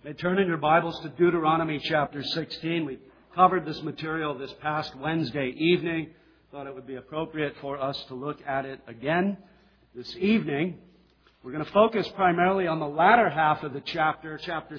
May turn in your Bibles to Deuteronomy chapter 16. We covered this material this past Wednesday evening. Thought it would be appropriate for us to look at it again this evening. We're going to focus primarily on the latter half of the chapter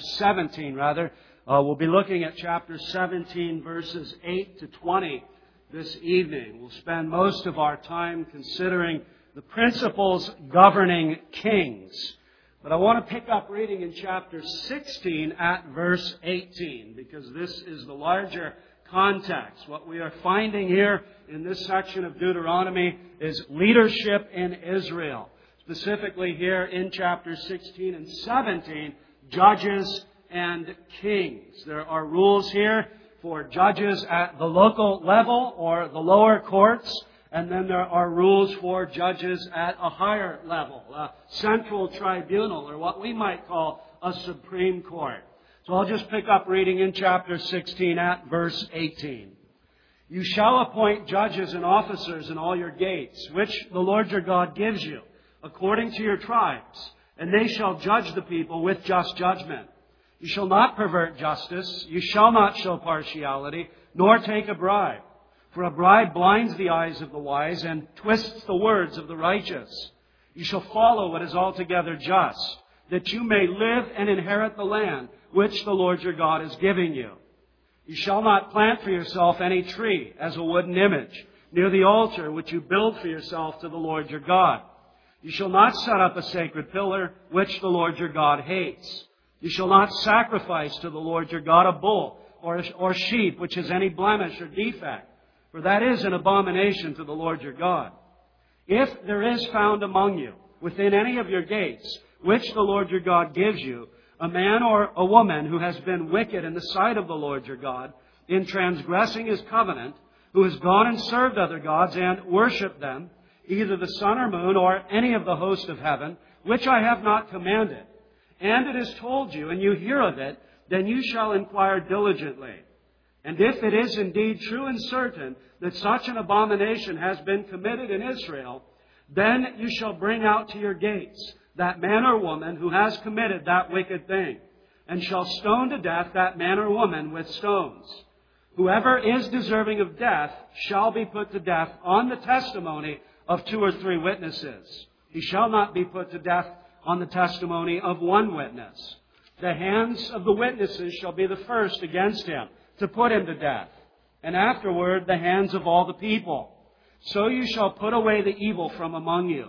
17 rather. We'll be looking at chapter 17 verses 8 to 20 this evening. We'll spend most of our time considering the principles governing kings. But I want to pick up reading in chapter 16 at verse 18, because this is the larger context. What we are finding here in this section of Deuteronomy is leadership in Israel. Specifically here in chapters 16 and 17, judges and kings. There are rules here for judges at the local level or the lower courts. And then there are rules for judges at a higher level, a central tribunal, or what we might call a Supreme Court. So I'll just pick up reading in chapter 16 at verse 18. You shall appoint judges and officers in all your gates, which the Lord your God gives you, according to your tribes, and they shall judge the people with just judgment. You shall not pervert justice, you shall not show partiality, nor take a bribe. For a bribe blinds the eyes of the wise and twists the words of the righteous. You shall follow what is altogether just, that you may live and inherit the land which the Lord your God is giving you. You shall not plant for yourself any tree as a wooden image near the altar which you build for yourself to the Lord your God. You shall not set up a sacred pillar which the Lord your God hates. You shall not sacrifice to the Lord your God a bull or sheep which has any blemish or defect. For that is an abomination to the Lord your God. If there is found among you, within any of your gates, which the Lord your God gives you, a man or a woman who has been wicked in the sight of the Lord your God, in transgressing His covenant, who has gone and served other gods and worshipped them, either the sun or moon or any of the host of heaven, which I have not commanded, and it is told you, and you hear of it, then you shall inquire diligently. And if it is indeed true and certain that such an abomination has been committed in Israel, then you shall bring out to your gates that man or woman who has committed that wicked thing, and shall stone to death that man or woman with stones. Whoever is deserving of death shall be put to death on the testimony of 2 or 3 witnesses. He shall not be put to death on the testimony of one witness. The hands of the witnesses shall be the first against him, to put him to death, and afterward the hands of all the people. So you shall put away the evil from among you.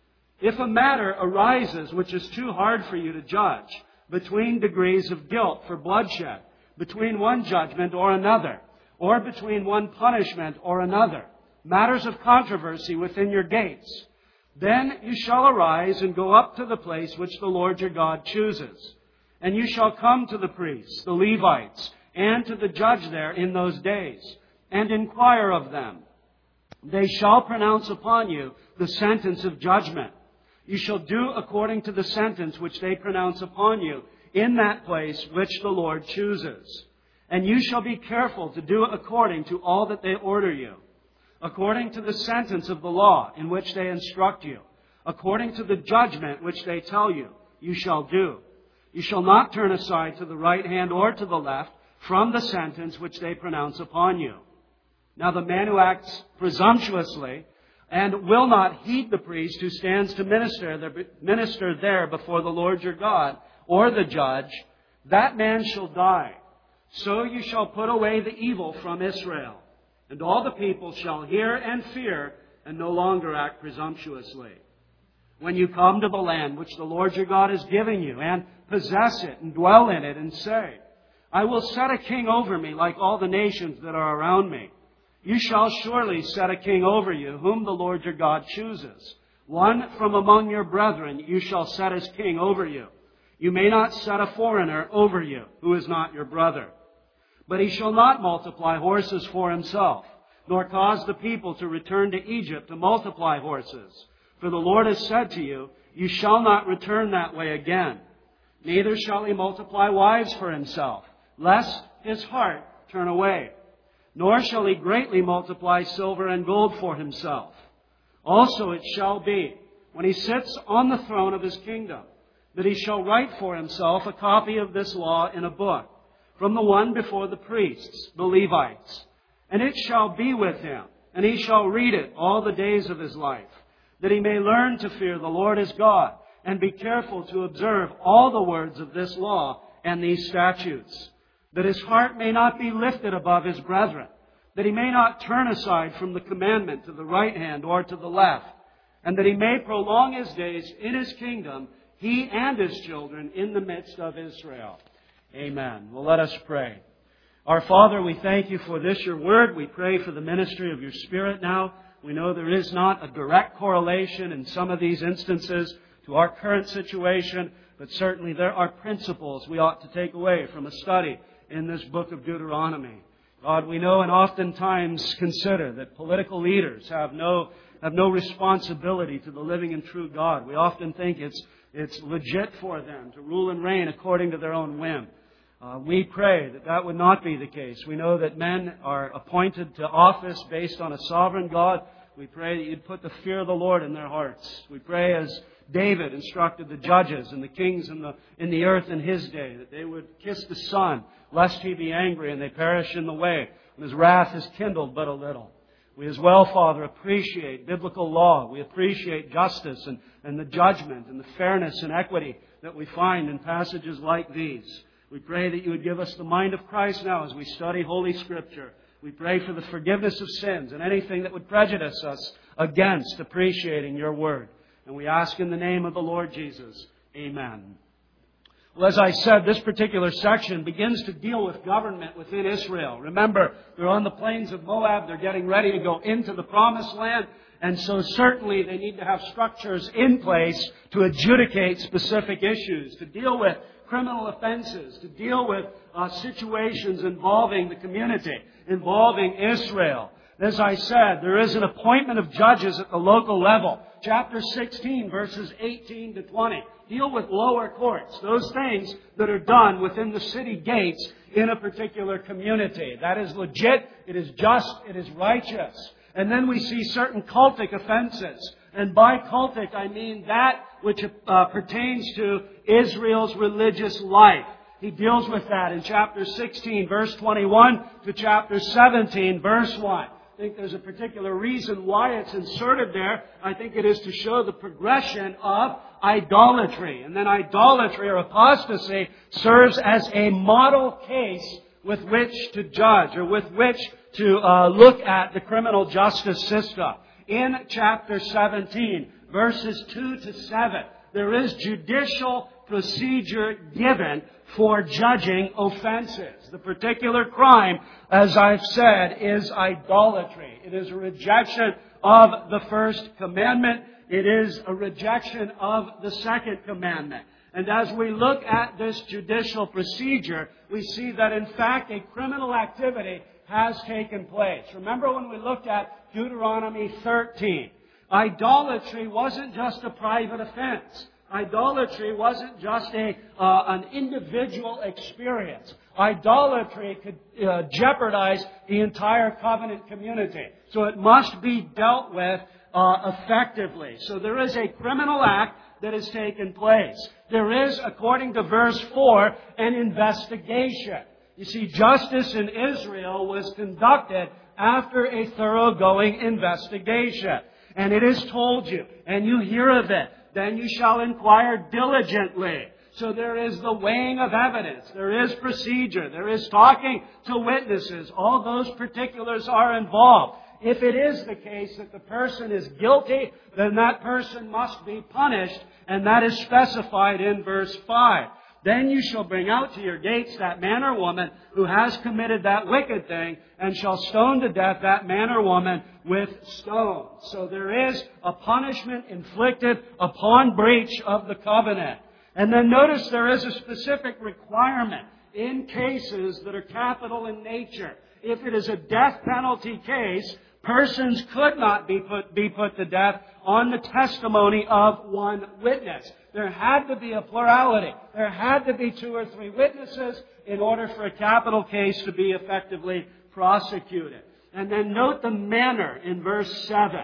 If a matter arises which is too hard for you to judge, between degrees of guilt for bloodshed, between one judgment or another, or between one punishment or another, matters of controversy within your gates, then you shall arise and go up to the place which the Lord your God chooses. And you shall come to the priests, the Levites, and to the judge there in those days, and inquire of them. They shall pronounce upon you the sentence of judgment. You shall do according to the sentence which they pronounce upon you in that place which the Lord chooses. And you shall be careful to do according to all that they order you, according to the sentence of the law in which they instruct you, according to the judgment which they tell you, you shall do. You shall not turn aside to the right hand or to the left from the sentence which they pronounce upon you. Now the man who acts presumptuously and will not heed the priest who stands to minister there before the Lord your God or the judge, that man shall die. So you shall put away the evil from Israel. And all the people shall hear and fear and no longer act presumptuously. When you come to the land which the Lord your God is giving you, and possess it and dwell in it, and say, I will set a king over me like all the nations that are around me. You shall surely set a king over you, whom the Lord your God chooses. One from among your brethren you shall set as king over you. You may not set a foreigner over you, who is not your brother. But he shall not multiply horses for himself, nor cause the people to return to Egypt to multiply horses. For the Lord has said to you, you shall not return that way again. Neither shall he multiply wives for himself, lest his heart turn away. Nor shall he greatly multiply silver and gold for himself. Also it shall be, when he sits on the throne of his kingdom, that he shall write for himself a copy of this law in a book, from the one before the priests, the Levites. And it shall be with him, and he shall read it all the days of his life, that he may learn to fear the Lord his God, and be careful to observe all the words of this law and these statutes, that his heart may not be lifted above his brethren, that he may not turn aside from the commandment to the right hand or to the left, and that he may prolong his days in his kingdom, he and his children in the midst of Israel. Amen. Well, let us pray. Our Father, we thank you for this, your word. We pray for the ministry of your Spirit now. We know there is not a direct correlation in some of these instances to our current situation, but certainly there are principles we ought to take away from a study in this book of Deuteronomy. God, we know and oftentimes consider that political leaders have no responsibility to the living and true God. We often think it's legit for them to rule and reign according to their own whim. We pray that would not be the case. We know that men are appointed to office based on a sovereign God. We pray that you'd put the fear of the Lord in their hearts. We pray as David instructed the judges and the kings in the earth in his day, that they would kiss the Son, lest he be angry and they perish in the way, and his wrath is kindled but a little. We as well, Father, appreciate biblical law. We appreciate justice and the judgment and the fairness and equity that we find in passages like these. We pray that you would give us the mind of Christ now as we study Holy Scripture. We pray for the forgiveness of sins and anything that would prejudice us against appreciating your word. And we ask in the name of the Lord Jesus. Amen. Well, as I said, this particular section begins to deal with government within Israel. Remember, they're on the plains of Moab. They're getting ready to go into the Promised Land. And so certainly they need to have structures in place to adjudicate specific issues, to deal with criminal offenses, to deal with situations involving the community, involving Israel. As I said, there is an appointment of judges at the local level. Chapter 16, verses 18 to 20, deal with lower courts, those things that are done within the city gates in a particular community. That is legit, it is just, it is righteous. And then we see certain cultic offenses. And by cultic, I mean that which pertains to Israel's religious life. He deals with that in chapter 16, verse 21 to chapter 17, verse 1. I think there's a particular reason why it's inserted there. I think it is to show the progression of idolatry. And then idolatry or apostasy serves as a model case with which to judge or with which to look at the criminal justice system. In chapter 17, verses 2 to 7, there is judicial procedure given for judging offenses. The particular crime, as I've said, is idolatry. It is a rejection of the first commandment. It is a rejection of the second commandment. And as we look at this judicial procedure, we see that in fact a criminal activity has taken place. Remember when we looked at Deuteronomy 13. Idolatry wasn't just a private offense. Idolatry wasn't just an individual experience. Idolatry could jeopardize the entire covenant community. So it must be dealt with effectively. So there is a criminal act that has taken place. There is, according to verse 4, an investigation. You see, justice in Israel was conducted after a thoroughgoing investigation. And it is told you, and you hear of it, then you shall inquire diligently. So there is the weighing of evidence. There is procedure. There is talking to witnesses. All those particulars are involved. If it is the case that the person is guilty, then that person must be punished, and that is specified in verse 5. Then you shall bring out to your gates that man or woman who has committed that wicked thing, and shall stone to death that man or woman with stones. So there is a punishment inflicted upon breach of the covenant. And then notice there is a specific requirement in cases that are capital in nature. If it is a death penalty case, persons could not be put to death on the testimony of one witness. There had to be a plurality. There had to be 2 or 3 witnesses in order for a capital case to be effectively prosecuted. And then note the manner in verse 7.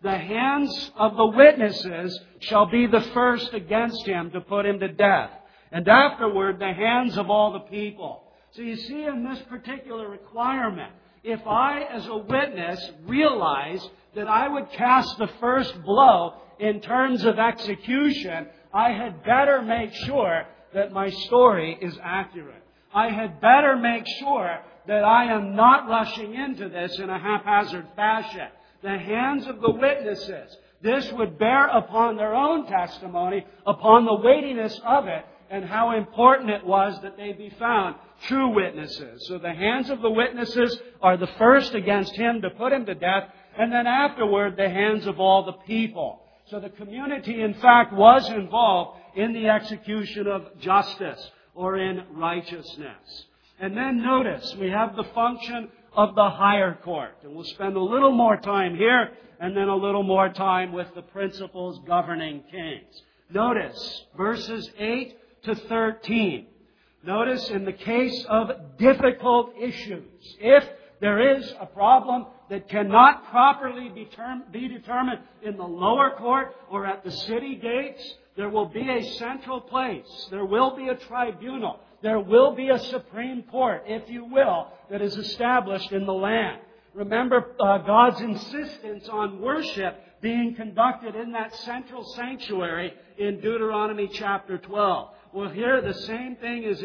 the hands of the witnesses shall be the first against him to put him to death, and afterward the hands of all the people. So you see in this particular requirement, if I as a witness realize that I would cast the first blow in terms of execution, I had better make sure that my story is accurate. I had better make sure that I am not rushing into this in a haphazard fashion. The hands of the witnesses, this would bear upon their own testimony, upon the weightiness of it, and how important it was that they be found true witnesses. So the hands of the witnesses are the first against him to put him to death, and then afterward the hands of all the people. So the community, in fact, was involved in the execution of justice or in righteousness. And then notice, we have the function of the higher court. And we'll spend a little more time here and then a little more time with the principles governing kings. Notice verses 8 to 13. Notice in the case of difficult issues, if there is a problem that cannot properly be determined in the lower court or at the city gates, there will be a central place. There will be a tribunal. There will be a Supreme Court, if you will, that is established in the land. Remember God's insistence on worship being conducted in that central sanctuary in Deuteronomy chapter 12. Well, here the same thing is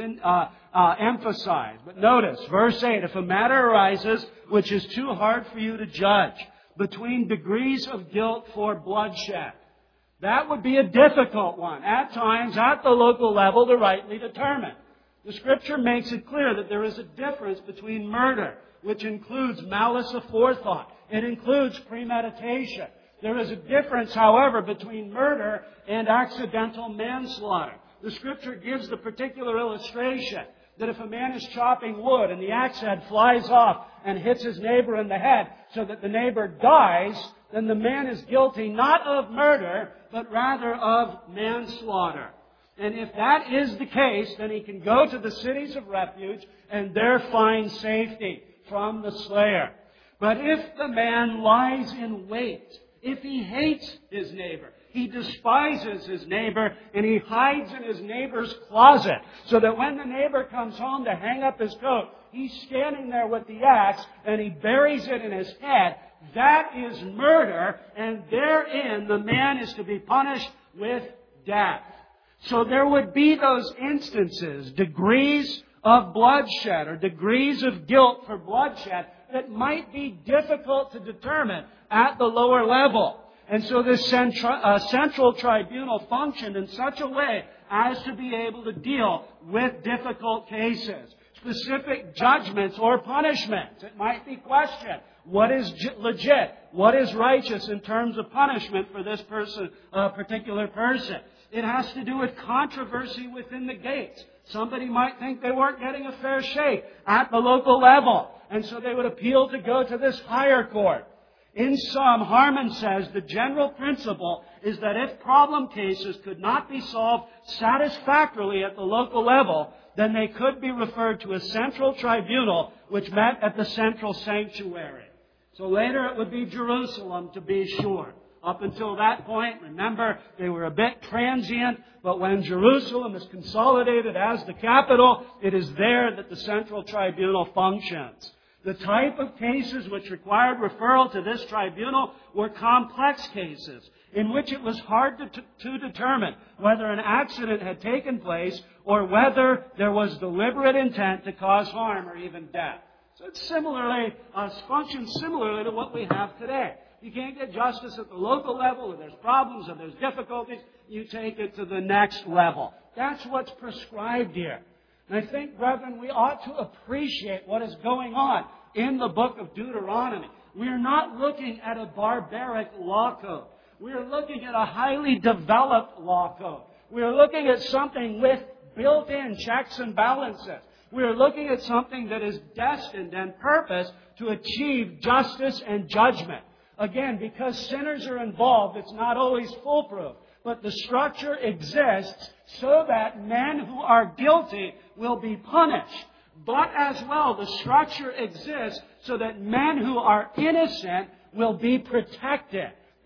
emphasized. But notice, verse 8, if a matter arises which is too hard for you to judge between degrees of guilt for bloodshed, that would be a difficult one, at times, at the local level, to rightly determine. The Scripture makes it clear that there is a difference between murder, which includes malice aforethought. It includes premeditation. There is a difference, however, between murder and accidental manslaughter. The Scripture gives the particular illustration that if a man is chopping wood and the axe head flies off and hits his neighbor in the head so that the neighbor dies, then the man is guilty not of murder, but rather of manslaughter. And if that is the case, then he can go to the cities of refuge and there find safety from the slayer. But if the man lies in wait, if he hates his neighbor, he despises his neighbor, and he hides in his neighbor's closet, so that when the neighbor comes home to hang up his coat, he's standing there with the axe, and he buries it in his head, that is murder, and therein the man is to be punished with death. So there would be those instances, degrees of bloodshed or degrees of guilt for bloodshed that might be difficult to determine at the lower level. And so this central tribunal functioned in such a way as to be able to deal with difficult cases, specific judgments or punishments. It might be questioned. What is legit? What is righteous in terms of punishment for this particular person? It has to do with controversy within the gates. Somebody might think they weren't getting a fair shake at the local level, and so they would appeal to go to this higher court. In sum, Harmon says the general principle is that if problem cases could not be solved satisfactorily at the local level, then they could be referred to a central tribunal which met at the central sanctuary. So later it would be Jerusalem, to be sure. Up until that point, remember, they were a bit transient, but when Jerusalem is consolidated as the capital, it is there that the central tribunal functions. The type of cases which required referral to this tribunal were complex cases, in which it was hard to determine whether an accident had taken place or whether there was deliberate intent to cause harm or even death. So it functions similarly to what we have today. You can't get justice at the local level, or there's problems, or there's difficulties. You take it to the next level. That's what's prescribed here. And I think, brethren, we ought to appreciate what is going on in the book of Deuteronomy. We are not looking at a barbaric law code. We are looking at a highly developed law code. We are looking at something with built-in checks and balances. We are looking at something that is destined and purposed to achieve justice and judgment. Again, because sinners are involved, it's not always foolproof. But the structure exists so that men who are guilty will be punished. But as well, the structure exists so that men who are innocent will be protected.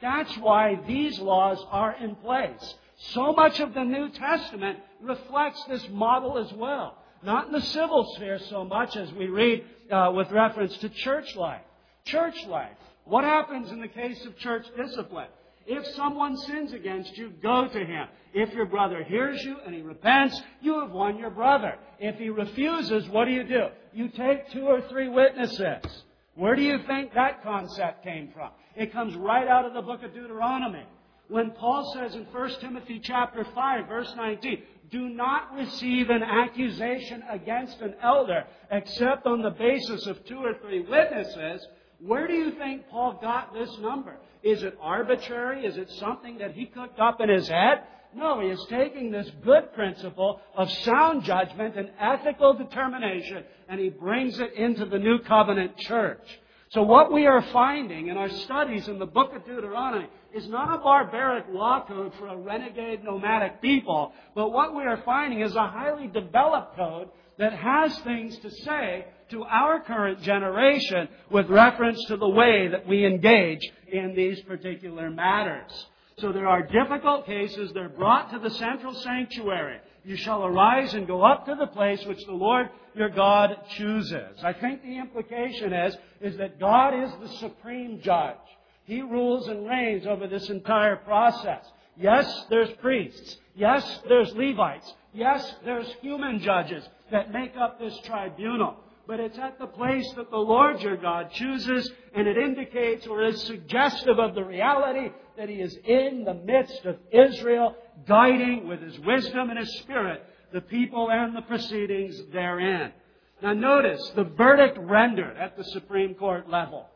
That's why these laws are in place. So much of the New Testament reflects this model as well. Not in the civil sphere so much as we read with reference to church life. Church life. What happens in the case of church discipline? If someone sins against you, go to him. If your brother hears you and he repents, you have won your brother. If he refuses, what do? You take 2 or 3 witnesses. Where do you think that concept came from? It comes right out of the book of Deuteronomy. When Paul says in 1 Timothy chapter 5, verse 19, do not receive an accusation against an elder except on the basis of 2 or 3 witnesses, where do you think Paul got this number? Is it arbitrary? Is it something that he cooked up in his head? No, he is taking this good principle of sound judgment and ethical determination, and he brings it into the New Covenant church. So what we are finding in our studies in the book of Deuteronomy is not a barbaric law code for a renegade nomadic people, but what we are finding is a highly developed code that has things to say to our current generation with reference to the way that we engage in these particular matters. So there are difficult cases. They're brought to the central sanctuary. You shall arise and go up to the place which the Lord your God chooses. I think the implication is that God is the supreme judge. He rules and reigns over this entire process. Yes, there's priests. Yes, there's Levites. Yes, there's human judges that make up this tribunal. But it's at the place that the Lord your God chooses, and it indicates or is suggestive of the reality that He is in the midst of Israel, guiding with His wisdom and His Spirit the people and the proceedings therein. Now notice the verdict rendered at the Supreme Court level.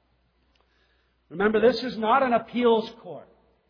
Remember, this is not an appeals court.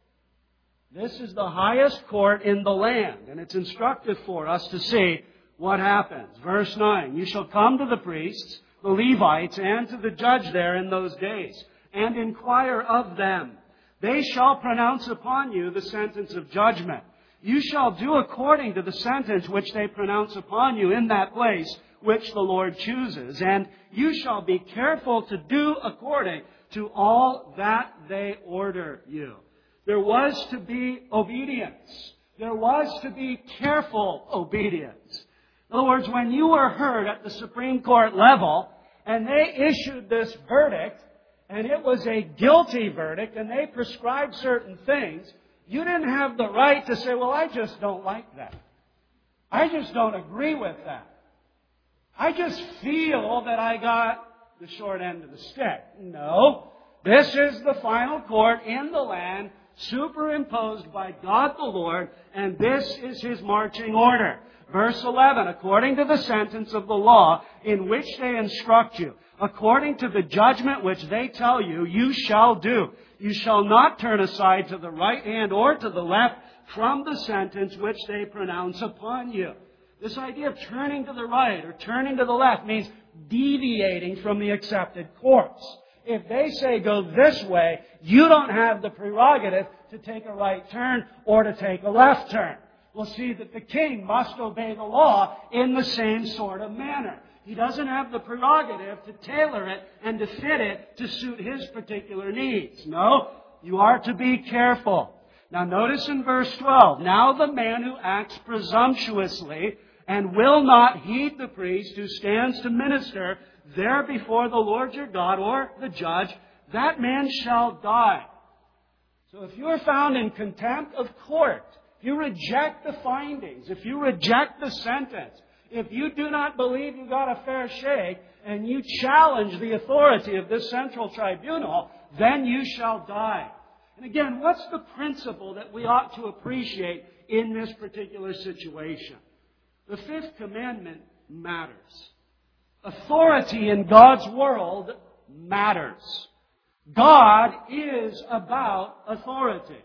This is the highest court in the land, and it's instructive for us to see what happens. Verse 9, you shall come to the priests, the Levites, and to the judge there in those days, and inquire of them. They shall pronounce upon you the sentence of judgment. You shall do according to the sentence which they pronounce upon you in that place which the Lord chooses. And you shall be careful to do according to all that they order you. There was to be obedience. There was to be careful obedience. In other words, when you were heard at the Supreme Court level and they issued this verdict, and it was a guilty verdict, and they prescribed certain things, you didn't have the right to say, well, I just don't like that. I just don't agree with that. I just feel that I got the short end of the stick. No. This is the final court in the land, superimposed by God the Lord, and this is His marching order. Verse 11, according to the sentence of the law in which they instruct you, according to the judgment which they tell you, you shall do. You shall not turn aside to the right hand or to the left from the sentence which they pronounce upon you. This idea of turning to the right or turning to the left means deviating from the accepted course. If they say go this way, you don't have the prerogative to take a right turn or to take a left turn. We'll see that the king must obey the law in the same sort of manner. He doesn't have the prerogative to tailor it and to fit it to suit his particular needs. No, you are to be careful. Now notice in verse 12, now the man who acts presumptuously and will not heed the priest who stands to minister there before the Lord your God or the judge, that man shall die. So if you are found in contempt of court, if you reject the findings, if you reject the sentence, if you do not believe you got a fair shake and you challenge the authority of this central tribunal, then you shall die. And again, what's the principle that we ought to appreciate in this particular situation? The fifth commandment matters. Authority in God's world matters. God is about authority.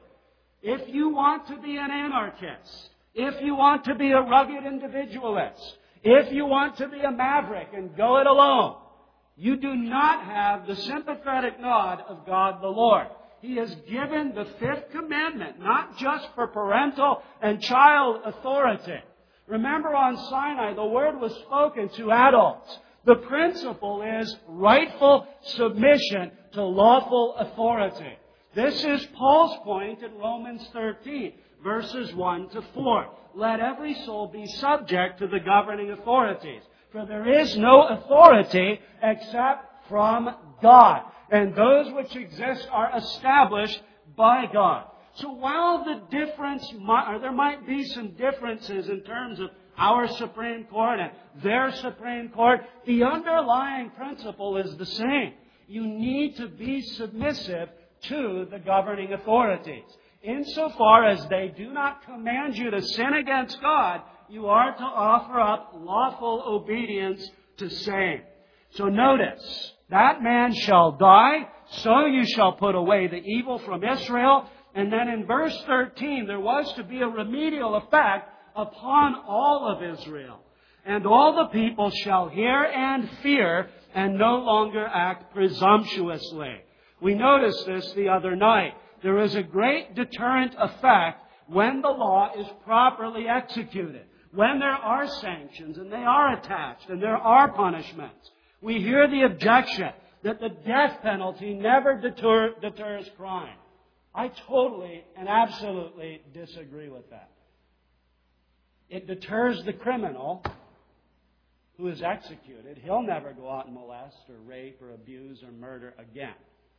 If you want to be an anarchist, if you want to be a rugged individualist, if you want to be a maverick and go it alone, you do not have the sympathetic nod of God the Lord. He has given the fifth commandment, not just for parental and child authority. Remember on Sinai, the word was spoken to adults. The principle is rightful submission to lawful authority. This is Paul's point in Romans 13, verses 1 to 4. Let every soul be subject to the governing authorities, for there is no authority except from God, and those which exist are established by God. So while there might be some differences in terms of our Supreme Court and their Supreme Court, the underlying principle is the same. You need to be submissive to the governing authorities. Insofar as they do not command you to sin against God, you are to offer up lawful obedience to same. So notice, that man shall die, so you shall put away the evil from Israel. And then in verse 13, there was to be a remedial effect upon all of Israel. And all the people shall hear and fear, and no longer act presumptuously. We noticed this the other night. There is a great deterrent effect when the law is properly executed. When there are sanctions, and they are attached, and there are punishments. We hear the objection that the death penalty never deters crime. I totally and absolutely disagree with that. It deters the criminal who is executed. He'll never go out and molest or rape or abuse or murder again.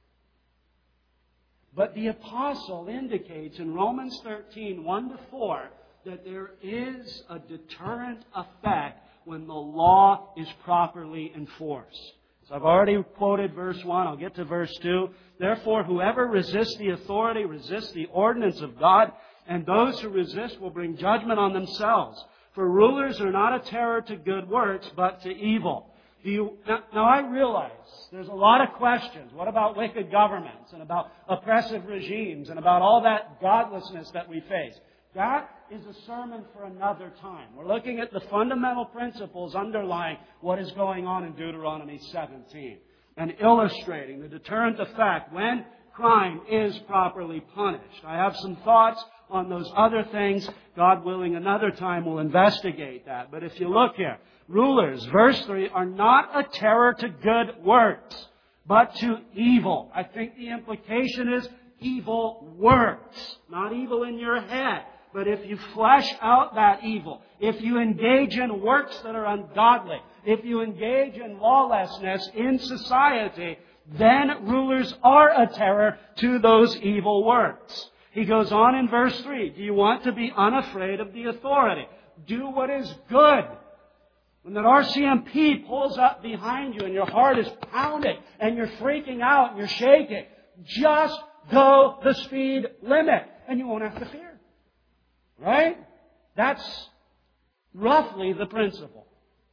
But the apostle indicates in Romans 13, 1 to 4, that there is a deterrent effect when the law is properly enforced. So I've already quoted verse 1. I'll get to verse 2. Therefore, whoever resists the authority resists the ordinance of God, and those who resist will bring judgment on themselves. For rulers are not a terror to good works, but to evil. Now I realize there's a lot of questions. What about wicked governments and about oppressive regimes and about all that godlessness that we face? That is a sermon for another time. We're looking at the fundamental principles underlying what is going on in Deuteronomy 17 and illustrating the deterrent effect when crime is properly punished. I have some thoughts on those other things. God willing, another time we'll investigate that. But if you look here, rulers, verse 3, are not a terror to good works, but to evil. I think the implication is evil works, not evil in your head. But if you flesh out that evil, if you engage in works that are ungodly, if you engage in lawlessness in society, then rulers are a terror to those evil works. He goes on in verse 3, do you want to be unafraid of the authority? Do what is good. When that RCMP pulls up behind you and your heart is pounding and you're freaking out and you're shaking, just go the speed limit and you won't have to fear. Right? That's roughly the principle.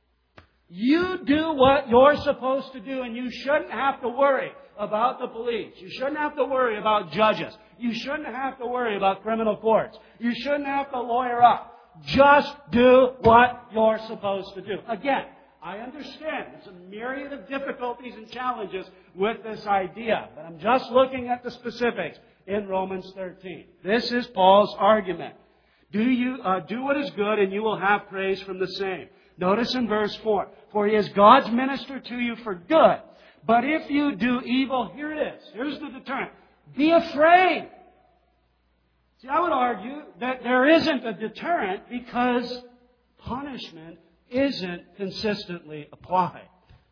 You do what you're supposed to do, and you shouldn't have to worry about the police. You shouldn't have to worry about judges. You shouldn't have to worry about criminal courts. You shouldn't have to lawyer up. Just do what you're supposed to do. Again, I understand there's a myriad of difficulties and challenges with this idea, but I'm just looking at the specifics in Romans 13. This is Paul's argument. Do what is good, and you will have praise from the same. Notice in verse 4, for he is God's minister to you for good. But if you do evil, here it is. Here's the deterrent. Be afraid. See, I would argue that there isn't a deterrent because punishment isn't consistently applied.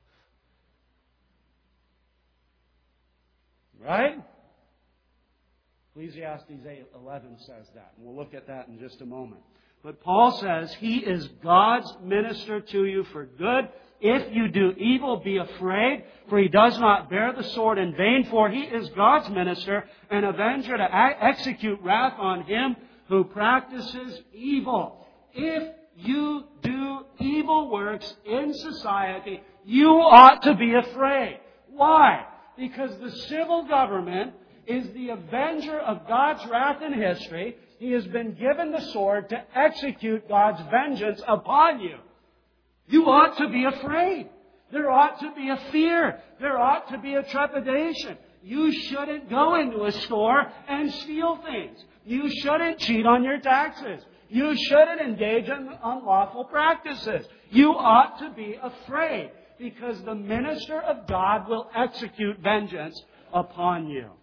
Right? Ecclesiastes 8:11 says that, and we'll look at that in just a moment. But Paul says, he is God's minister to you for good. If you do evil, be afraid, for he does not bear the sword in vain, for he is God's minister, an avenger to execute wrath on him who practices evil. If you do evil works in society, you ought to be afraid. Why? Because the civil government is the avenger of God's wrath in history. He has been given the sword to execute God's vengeance upon you. You ought to be afraid. There ought to be a fear. There ought to be a trepidation. You shouldn't go into a store and steal things. You shouldn't cheat on your taxes. You shouldn't engage in unlawful practices. You ought to be afraid because the minister of God will execute vengeance upon you.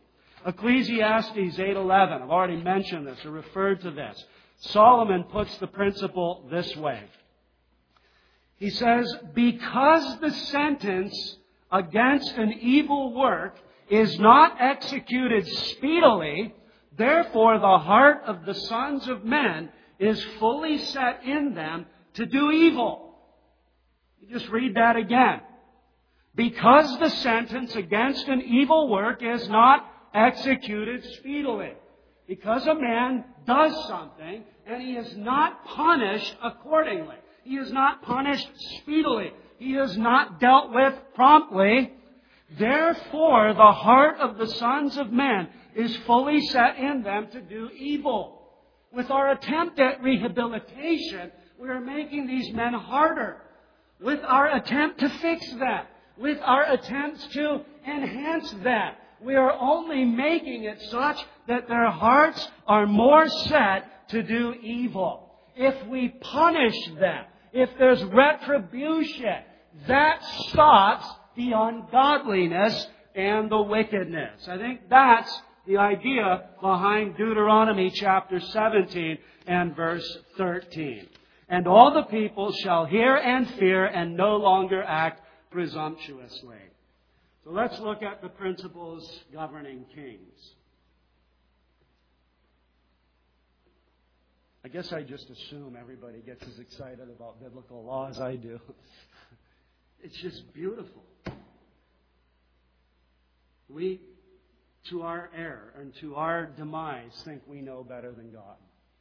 Ecclesiastes 8:11, I've already mentioned this or referred to this. Solomon puts the principle this way. He says, because the sentence against an evil work is not executed speedily, therefore the heart of the sons of men is fully set in them to do evil. You just read that again. Because the sentence against an evil work is not executed speedily. Because a man does something and he is not punished accordingly. He is not punished speedily. He is not dealt with promptly. Therefore, the heart of the sons of men is fully set in them to do evil. With our attempt at rehabilitation, we are making these men harder. With our attempt to fix that, with our attempts to enhance that, we are only making it such that their hearts are more set to do evil. If we punish them, if there's retribution, that stops the ungodliness and the wickedness. I think that's the idea behind Deuteronomy chapter 17 and verse 13. And all the people shall hear and fear and no longer act presumptuously. So let's look at the principles governing kings. I guess I just assume everybody gets as excited about biblical law as I do. It's just beautiful. We, to our error and to our demise, think we know better than God.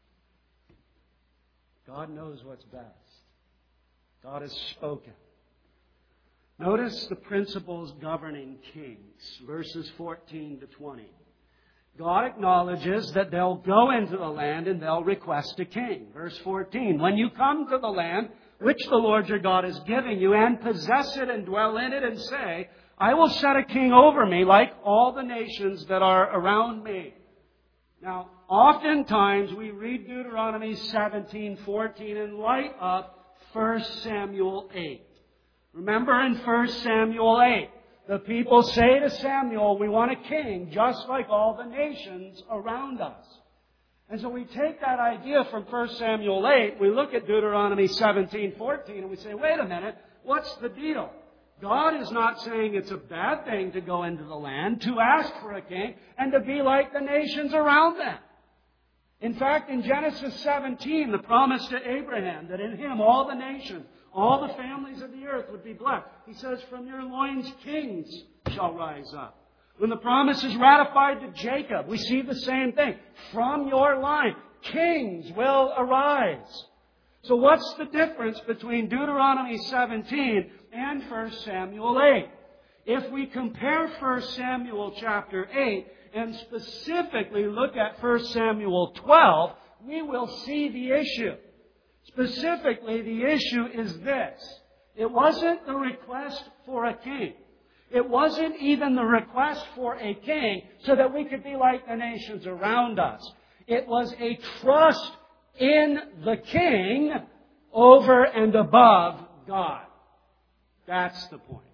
God knows what's best. God has spoken. Notice the principles governing kings, verses 14 to 20. God acknowledges that they'll go into the land and they'll request a king. Verse 14, when you come to the land which the Lord your God is giving you and possess it and dwell in it and say, I will set a king over me like all the nations that are around me. Now, oftentimes we read Deuteronomy 17:14 in light of 1 Samuel 8. Remember in 1 Samuel 8, the people say to Samuel, we want a king just like all the nations around us. And so we take that idea from 1 Samuel 8, we look at Deuteronomy 17:14, and we say, wait a minute, what's the deal? God is not saying it's a bad thing to go into the land, to ask for a king, and to be like the nations around them. In fact, in Genesis 17, the promise to Abraham that in him all the nations, all the families of the earth would be blessed. He says, from your loins kings shall rise up. When the promise is ratified to Jacob, we see the same thing. From your line, kings will arise. So what's the difference between Deuteronomy 17 and 1 Samuel 8? If we compare 1 Samuel chapter 8 and specifically look at 1 Samuel 12, we will see the issue. Specifically, the issue is this. It wasn't the request for a king. It wasn't even the request for a king so that we could be like the nations around us. It was a trust in the king over and above God. That's the point.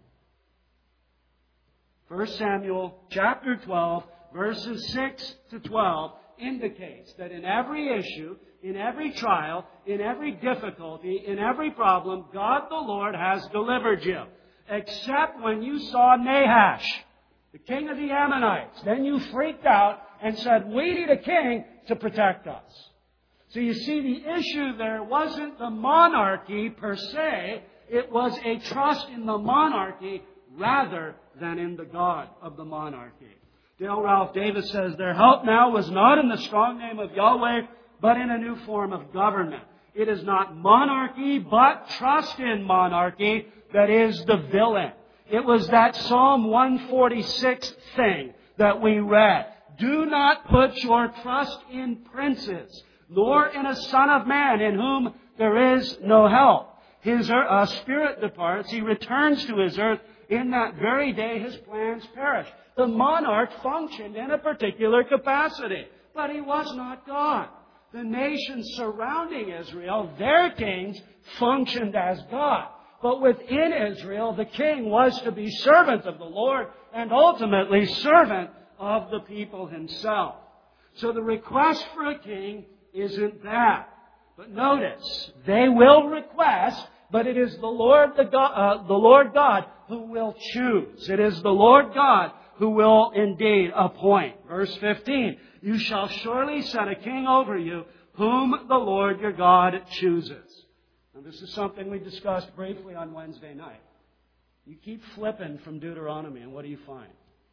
1 Samuel chapter 12, verses 6 to 12 indicates that in every issue, in every trial, in every difficulty, in every problem, God the Lord has delivered you. Except when you saw Nahash, the king of the Ammonites. Then you freaked out and said, we need a king to protect us. So you see, the issue there wasn't the monarchy per se. It was a trust in the monarchy rather than in the God of the monarchy. Dale Ralph Davis says, their help now was not in the strong name of Yahweh, but in a new form of government. It is not monarchy, but trust in monarchy that is the villain. It was that Psalm 146 thing that we read. Do not put your trust in princes, nor in a son of man in whom there is no help. His spirit departs. He returns to his earth. In that very day his plans perish. The monarch functioned in a particular capacity, but he was not God. The nations surrounding Israel, their kings, functioned as God. But within Israel, the king was to be servant of the Lord and ultimately servant of the people himself. So the request for a king isn't that. But notice, they will request, but it is the Lord God who will choose. It is the Lord God who will indeed appoint. Verse 15, you shall surely set a king over you, whom the Lord your God chooses. And this is something we discussed briefly on Wednesday night. You keep flipping from Deuteronomy, and what do you find?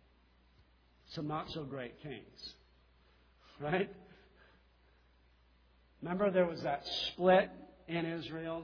Some not so great kings. Right? Remember there was that split in Israel?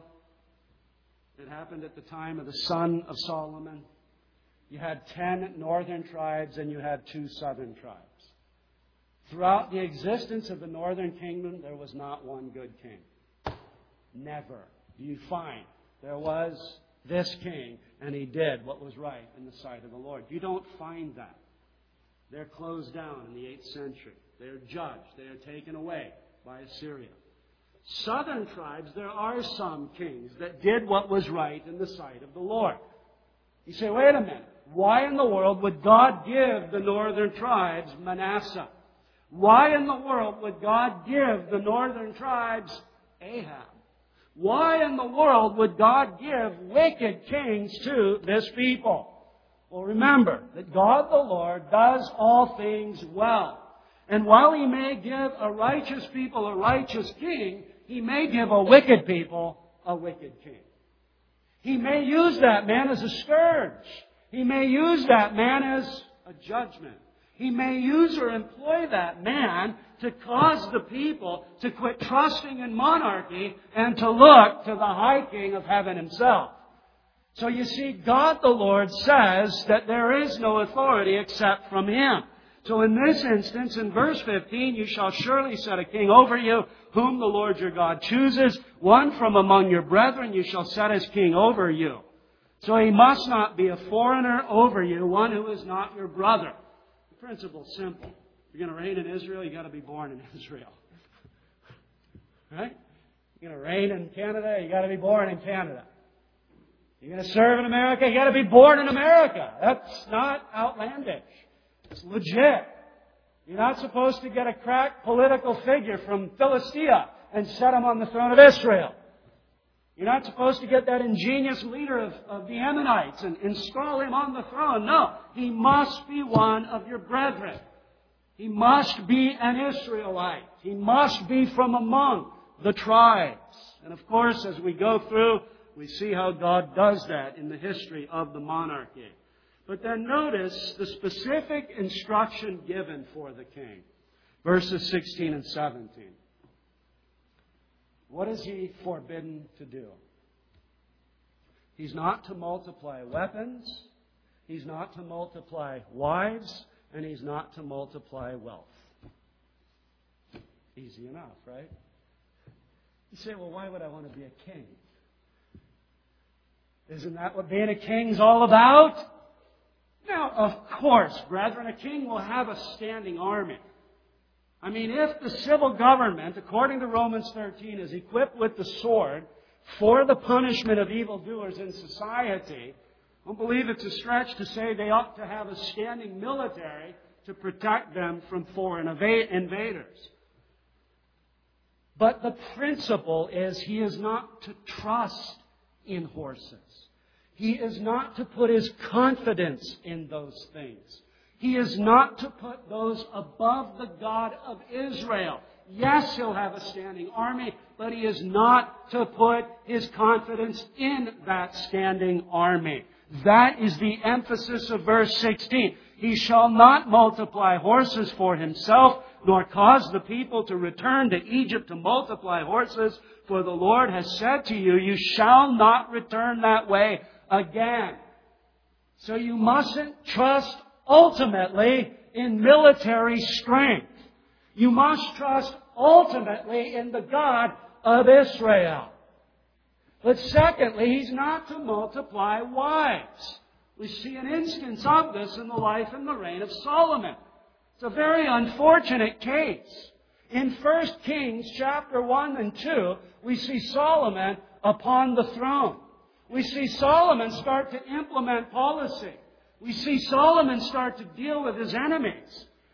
It happened at the time of the son of Solomon. You had 10 northern tribes and you had 2 southern tribes. Throughout the existence of the northern kingdom, there was not one good king. Never do you find there was this king and he did what was right in the sight of the Lord. You don't find that. They're closed down in the 8th century. They're judged. They are taken away by Assyria. Southern tribes, there are some kings that did what was right in the sight of the Lord. You say, wait a minute. Why in the world would God give the northern tribes Manasseh? Why in the world would God give the northern tribes Ahab? Why in the world would God give wicked kings to this people? Well, remember that God the Lord does all things well. And while He may give a righteous people a righteous king, He may give a wicked people a wicked king. He may use that man as a scourge. He may use that man as a judgment. He may use or employ that man to cause the people to quit trusting in monarchy and to look to the high king of heaven himself. So you see, God the Lord says that there is no authority except from Him. So in this instance, in verse 15, you shall surely set a king over you, whom the Lord your God chooses. One from among your brethren you shall set as king over you. So he must not be a foreigner over you, one who is not your brother. The principle's simple. If you're going to reign in Israel, you've got to be born in Israel. Right? You're going to reign in Canada, you've got to be born in Canada. You're going to serve in America, you've got to be born in America. That's not outlandish. It's legit. You're not supposed to get a crack political figure from Philistia and set him on the throne of Israel. You're not supposed to get that ingenious leader of the Ammonites and install him on the throne. No, he must be one of your brethren. He must be an Israelite. He must be from among the tribes. And of course, as we go through, we see how God does that in the history of the monarchy. But then notice the specific instruction given for the king. Verses 16 and 17. What is he forbidden to do? He's not to multiply weapons. He's not to multiply wives. And he's not to multiply wealth. Easy enough, right? You say, well, why would I want to be a king? Isn't that what being a king's all about? Now, of course, brethren, a king will have a standing army. I mean, if the civil government, according to Romans 13, is equipped with the sword for the punishment of evildoers in society, I don't believe it's a stretch to say they ought to have a standing military to protect them from foreign invaders. But the principle is he is not to trust in horses. He is not to put his confidence in those things. He is not to put those above the God of Israel. Yes, he'll have a standing army, but he is not to put his confidence in that standing army. That is the emphasis of verse 16. He shall not multiply horses for himself, nor cause the people to return to Egypt to multiply horses. For the Lord has said to you, you shall not return that way again. So you mustn't trust ultimately in military strength. You must trust ultimately in the God of Israel. But secondly, he's not to multiply wives. We see an instance of this in the life and the reign of Solomon. It's a very unfortunate case. In 1 Kings chapter 1 and 2, we see Solomon upon the throne. We see Solomon start to implement policy. We see Solomon start to deal with his enemies.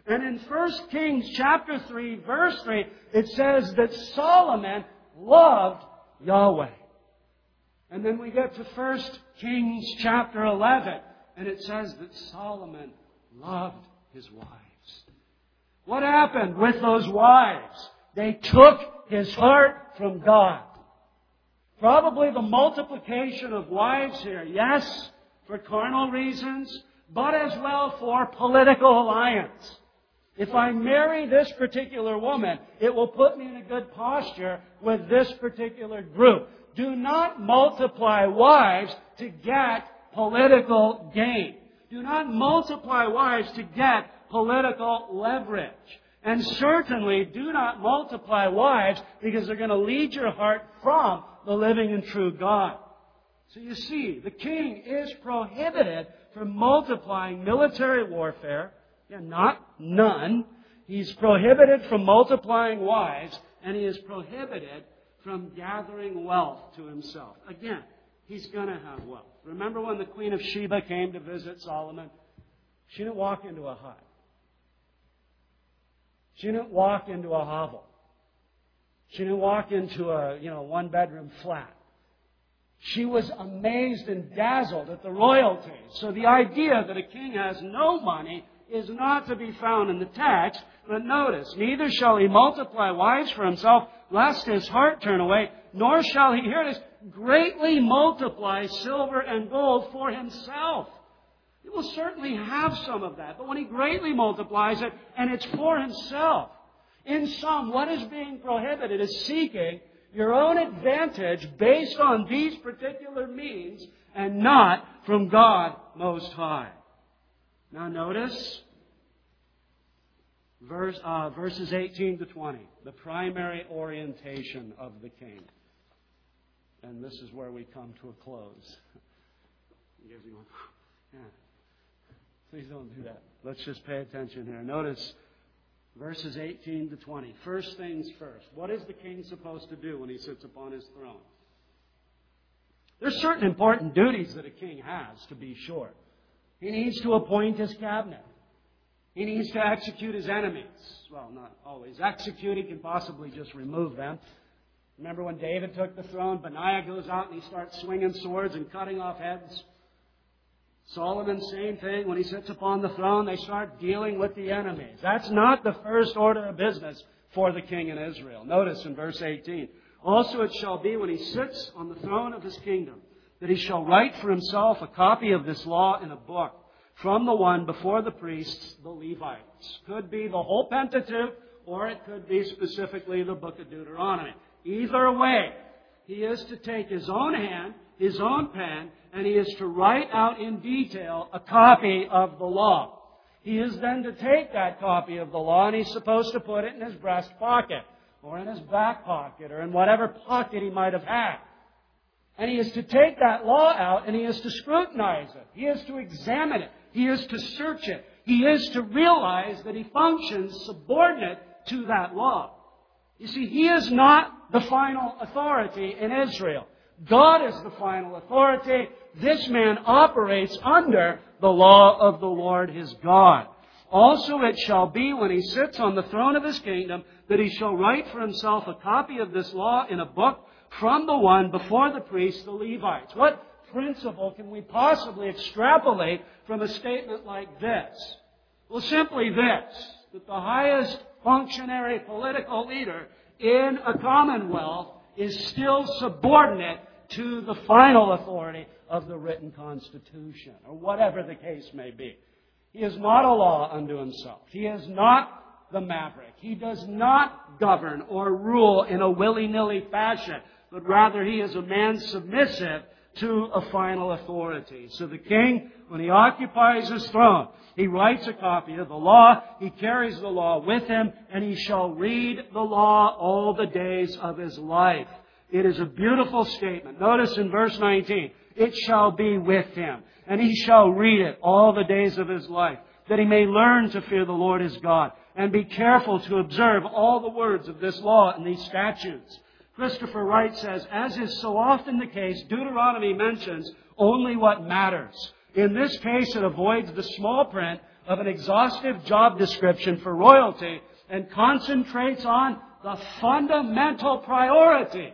And in 1 Kings chapter 3, verse 3, it says that Solomon loved Yahweh. And then we get to 1 Kings chapter 11, and it says that Solomon loved his wives. What happened with those wives? They took his heart from God. Probably the multiplication of wives here, yes, for carnal reasons, but as well for political alliance. If I marry this particular woman, it will put me in a good posture with this particular group. Do not multiply wives to get political gain. Do not multiply wives to get political leverage. And certainly do not multiply wives because they're going to lead your heart from the living and true God. So you see, the king is prohibited from multiplying military warfare. Not none. He's prohibited from multiplying wives, and he is prohibited from gathering wealth to himself. Again, he's going to have wealth. Remember when the Queen of Sheba came to visit Solomon? She didn't walk into a hut. She didn't walk into a hovel. She didn't walk into a, one-bedroom flat. She was amazed and dazzled at the royalty. So the idea that a king has no money is not to be found in the text. But notice, neither shall he multiply wives for himself, lest his heart turn away, nor shall he, here it is, greatly multiply silver and gold for himself. He will certainly have some of that. But when he greatly multiplies it, and it's for himself, in sum, what is being prohibited is seeking your own advantage based on these particular means and not from God Most High. Now notice verses 18 to 20, the primary orientation of the king. And this is where we come to a close. Yeah. Please don't do that. Let's just pay attention here. Notice verses 18 to 20. First things first. What is the king supposed to do when he sits upon his throne? There's certain important duties that a king has, to be sure. He needs to appoint his cabinet. He needs to execute his enemies. Well, not always execute. He can possibly just remove them. Remember when David took the throne, Benaiah goes out and he starts swinging swords and cutting off heads. Solomon, same thing. When he sits upon the throne, they start dealing with the enemies. That's not the first order of business for the king in Israel. Notice in verse 18. Also it shall be when he sits on the throne of his kingdom, that he shall write for himself a copy of this law in a book from the one before the priests, the Levites. Could be the whole Pentateuch, or it could be specifically the book of Deuteronomy. Either way, he is to take his own hand, his own pen, and he is to write out in detail a copy of the law. He is then to take that copy of the law and he's supposed to put it in his breast pocket, or in his back pocket, or in whatever pocket he might have had. And he is to take that law out and he is to scrutinize it. He is to examine it. He is to search it. He is to realize that he functions subordinate to that law. You see, he is not the final authority in Israel. God is the final authority. This man operates under the law of the Lord his God. Also it shall be when he sits on the throne of his kingdom that he shall write for himself a copy of this law in a book from the one before the priests, the Levites. What principle can we possibly extrapolate from a statement like this? Well, simply this, that the highest functionary political leader in a commonwealth is still subordinate to the final authority of the written Constitution, or whatever the case may be. He is not a law unto himself. He is not the maverick. He does not govern or rule in a willy-nilly fashion, but rather he is a man submissive to a final authority. So the king, when he occupies his throne, he writes a copy of the law, he carries the law with him, and he shall read the law all the days of his life. It is a beautiful statement. Notice in verse 19, it shall be with him, and he shall read it all the days of his life, that he may learn to fear the Lord his God, and be careful to observe all the words of this law and these statutes. Christopher Wright says, as is so often the case, Deuteronomy mentions only what matters. In this case, it avoids the small print of an exhaustive job description for royalty and concentrates on the fundamental priority.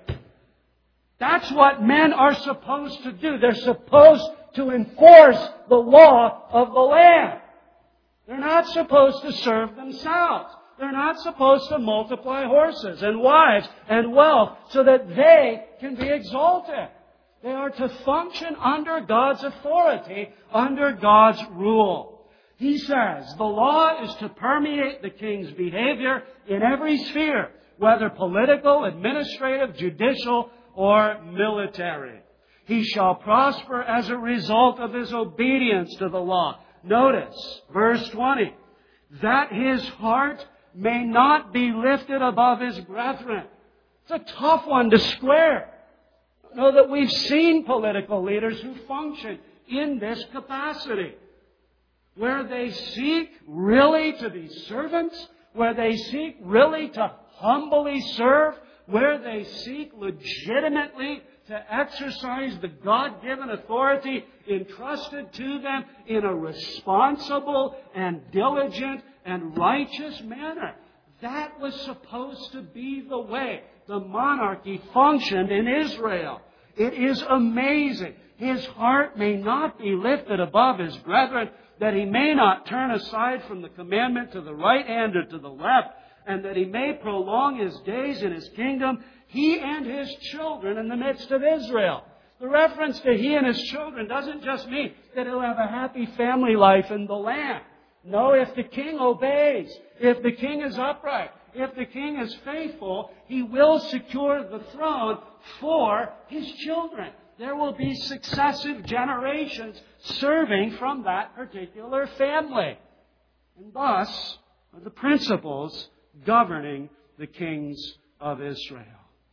That's what men are supposed to do. They're supposed to enforce the law of the land. They're not supposed to serve themselves. They're not supposed to multiply horses and wives and wealth so that they can be exalted. They are to function under God's authority, under God's rule. He says the law is to permeate the king's behavior in every sphere, whether political, administrative, judicial, or military. He shall prosper as a result of his obedience to the law. Notice, verse 20, that his heart may not be lifted above his brethren. It's a tough one to square. Know that we've seen political leaders who function in this capacity, where they seek really to be servants, where they seek really to humbly serve, where they seek legitimately to exercise the God-given authority entrusted to them in a responsible and diligent and righteous manner. That was supposed to be the way the monarchy functioned in Israel. It is amazing. His heart may not be lifted above his brethren, that he may not turn aside from the commandment to the right hand or to the left, and that he may prolong his days in his kingdom, he and his children in the midst of Israel. The reference to he and his children doesn't just mean that he'll have a happy family life in the land. No, if the king obeys, if the king is upright, if the king is faithful, he will secure the throne for his children. There will be successive generations serving from that particular family. And thus are the principles governing the kings of Israel.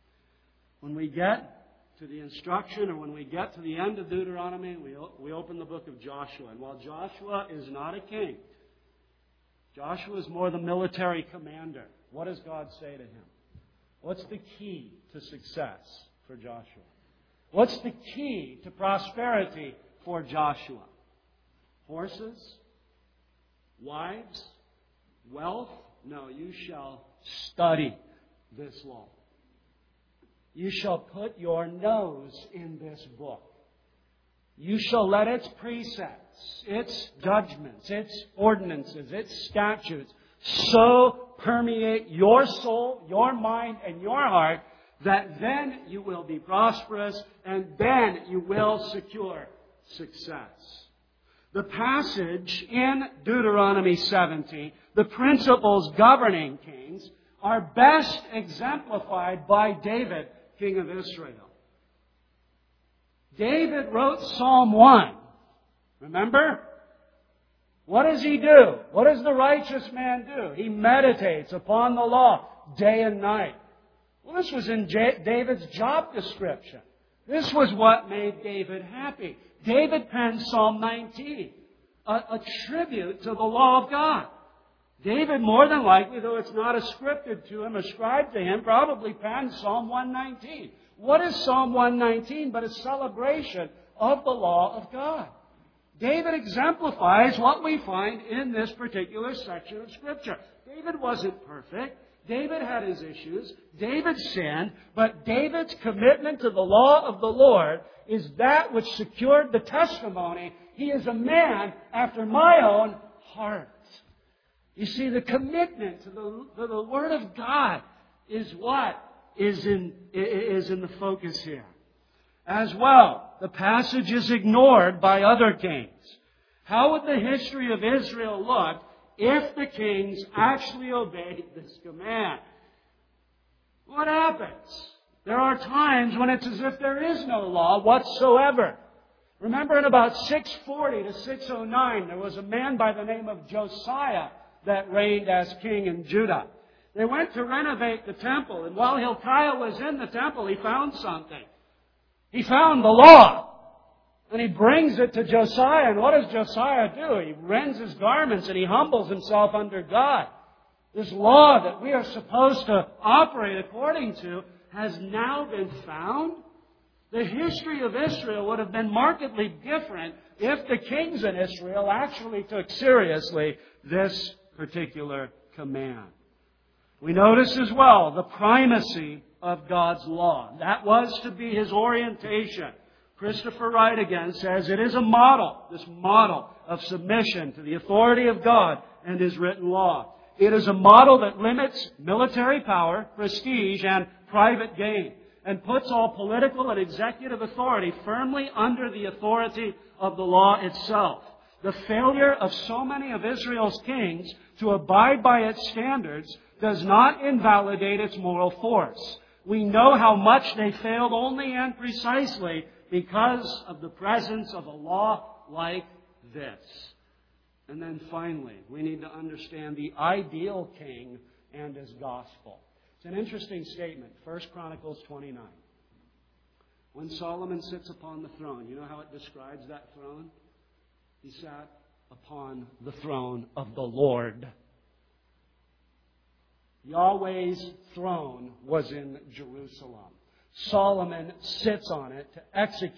When we get to the instruction, or when we get to the end of Deuteronomy, we open the book of Joshua. And while Joshua is not a king, Joshua is more the military commander. What does God say to him? What's the key to success for Joshua? What's the key to prosperity for Joshua? Horses? Wives? Wealth? No, you shall study this law. You shall put your nose in this book. You shall let its precepts, its judgments, its ordinances, its statutes so permeate your soul, your mind, and your heart that then you will be prosperous and then you will secure success. The passage in Deuteronomy 17, the principles governing kings, are best exemplified by David, king of Israel. David wrote Psalm 1. Remember? What does he do? What does the righteous man do? He meditates upon the law day and night. Well, this was in David's job description. This was what made David happy. David penned Psalm 19, a tribute to the law of God. David, more than likely, though it's not ascripted to him, ascribed to him, probably penned Psalm 119. What is Psalm 119 but a celebration of the law of God? David exemplifies what we find in this particular section of Scripture. David wasn't perfect. David had his issues. David sinned. But David's commitment to the law of the Lord is that which secured the testimony. He is a man after my own heart. You see, the commitment to the Word of God is what is in the focus here. As well, the passage is ignored by other kings. How would the history of Israel look if the kings actually obeyed this command? What happens? There are times when it's as if there is no law whatsoever. Remember in about 640 to 609, there was a man by the name of Josiah that reigned as king in Judah. They went to renovate the temple, and while Hilkiah was in the temple, he found something. He found the law. And he brings it to Josiah. And what does Josiah do? He rends his garments and he humbles himself under God. This law that we are supposed to operate according to has now been found. The history of Israel would have been markedly different if the kings in Israel actually took seriously this particular command. We notice as well the primacy of God's law. That was to be His orientation. Christopher Wright again says it is a model, this model of submission to the authority of God and His written law. It is a model that limits military power, prestige, and private gain, and puts all political and executive authority firmly under the authority of the law itself. The failure of so many of Israel's kings to abide by its standards does not invalidate its moral force. We know how much they failed only and precisely because of the presence of a law like this. And then finally, we need to understand the ideal king and his gospel. It's an interesting statement, 1 Chronicles 29. When Solomon sits upon the throne, you know how it describes that throne? He sat upon the throne of the Lord. Yahweh's throne was in Jerusalem. Solomon sits on it to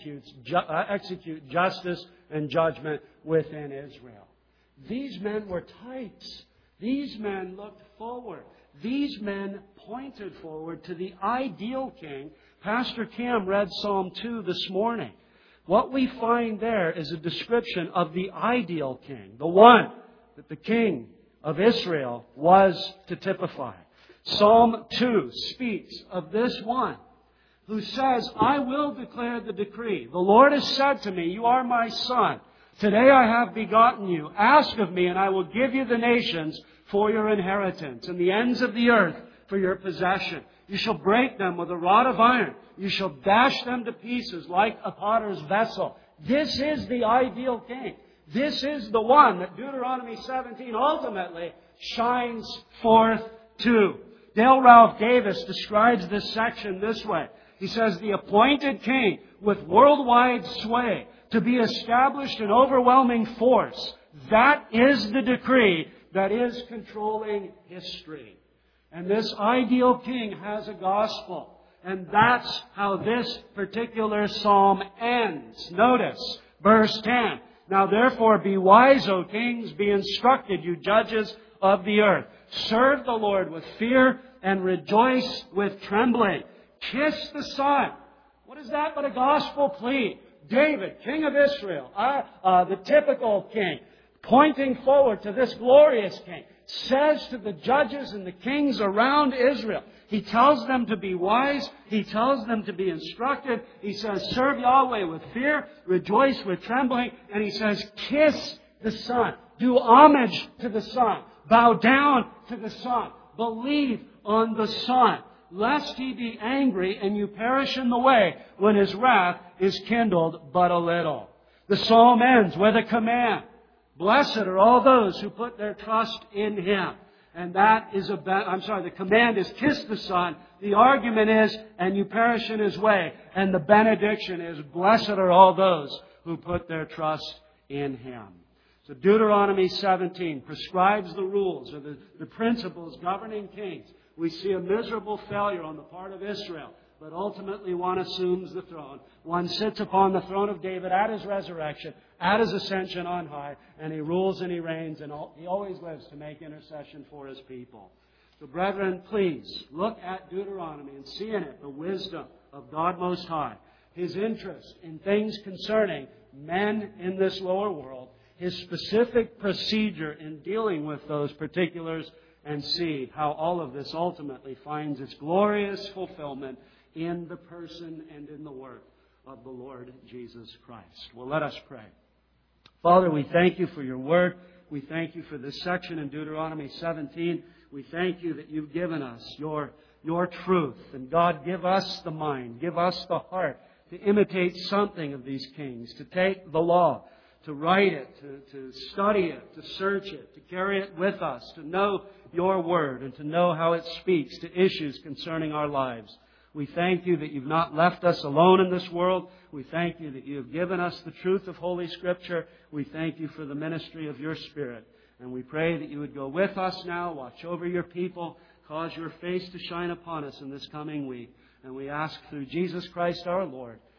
execute justice and judgment within Israel. These men were types. These men looked forward. These men pointed forward to the ideal king. Pastor Cam read Psalm 2 this morning. What we find there is a description of the ideal king, the one that the king of Israel was to typify. Psalm 2 speaks of this one who says, I will declare the decree. The Lord has said to me, you are my son. Today I have begotten you. Ask of me, and I will give you the nations for your inheritance, and the ends of the earth for your possession. You shall break them with a rod of iron. You shall dash them to pieces like a potter's vessel. This is the ideal king. This is the one that Deuteronomy 17 ultimately shines forth to. Dale Ralph Davis describes this section this way. He says, the appointed king with worldwide sway to be established in overwhelming force. That is the decree that is controlling history. And this ideal king has a gospel. And that's how this particular psalm ends. Notice, verse 10. Now therefore be wise, O kings, be instructed, you judges of the earth. Serve the Lord with fear and rejoice with trembling. Kiss the Son. What is that but a gospel plea? David, king of Israel, the typical king, pointing forward to this glorious king, says to the judges and the kings around Israel, he tells them to be wise, he tells them to be instructed, he says, serve Yahweh with fear, rejoice with trembling, and he says, kiss the Son, do homage to the Son, bow down to the Son, believe on the Son, lest He be angry and you perish in the way when His wrath is kindled but a little. The psalm ends with a command. Blessed are all those who put their trust in Him. And that is the command is kiss the Son. The argument is, and you perish in His way. And the benediction is, blessed are all those who put their trust in Him. So Deuteronomy 17 prescribes the rules or the principles governing kings. We see a miserable failure on the part of Israel, but ultimately one assumes the throne. One sits upon the throne of David at His resurrection, at His ascension on high, and He rules and He reigns, and He always lives to make intercession for His people. So brethren, please look at Deuteronomy and see in it the wisdom of God Most High, His interest in things concerning men in this lower world, His specific procedure in dealing with those particulars, and see how all of this ultimately finds its glorious fulfillment in the person and in the work of the Lord Jesus Christ. Well, let us pray. Father, we thank You for Your Word. We thank You for this section in Deuteronomy 17. We thank You that You've given us Your truth. And God, give us the mind, give us the heart to imitate something of these kings, to take the law, to write it, to study it, to search it, to carry it with us, to know Your Word, and to know how it speaks to issues concerning our lives. We thank You that You've not left us alone in this world. We thank You that You have given us the truth of Holy Scripture. We thank You for the ministry of Your Spirit. And we pray that You would go with us now, watch over Your people, cause Your face to shine upon us in this coming week. And we ask through Jesus Christ our Lord